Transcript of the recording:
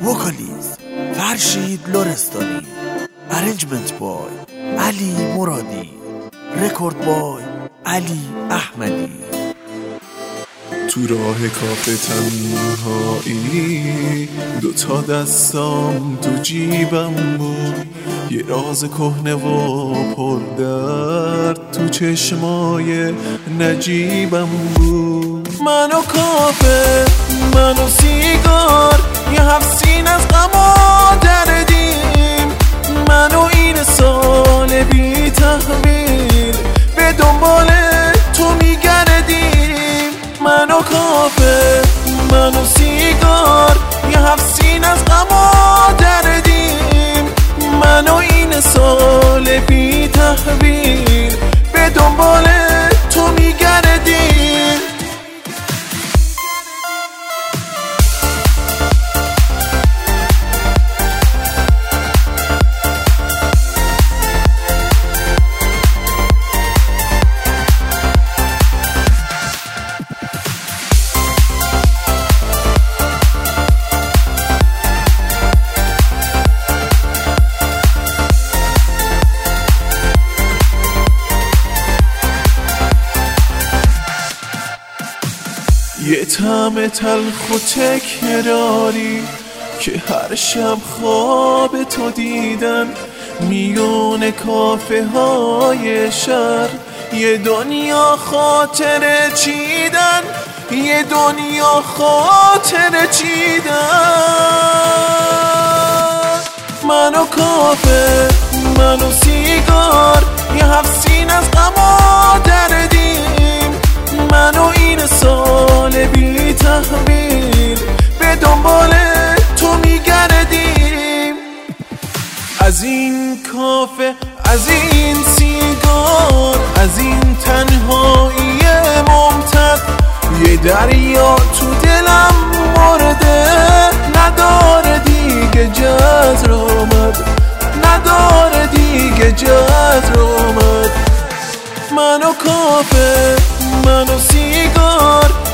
وکالیست فرشید لرستانی، ارنجمنت بای علی مرادی، رکورد بای علی احمدی. تو راه کافه تنهایی دوتا دستام تو جیبم بود، یه راز کهنه و پردرد تو چشمای نجیبم بود. من و کافه، من و سیگار، یه 7 سین از غما دردیم. من و این سال بی تحویل به دنبال تو میگردیم. من و کافه، من و سیگار، یه 7 سین از غما دردیم. من و این سال بی تحویل به دنبال تو میگردیم. یه طعم تلخ و تکراری که هر شب خواب تو دیدن، میون کافه های شهر یه دنیا خاطره چیدن، یه دنیا خاطره چیدن. من و کافه، من و سیگار، یه 7 سین از غما دردیم. من و این سال بی تحویل به دنبال تو میگردیم. از این کافه، از این سیگار، از این تنهایی ممتد، یه دریا تو دلم مرده، نداره دیگه جزر آمد، نداره دیگه جزر آمد. من و کافه، من و سیگار،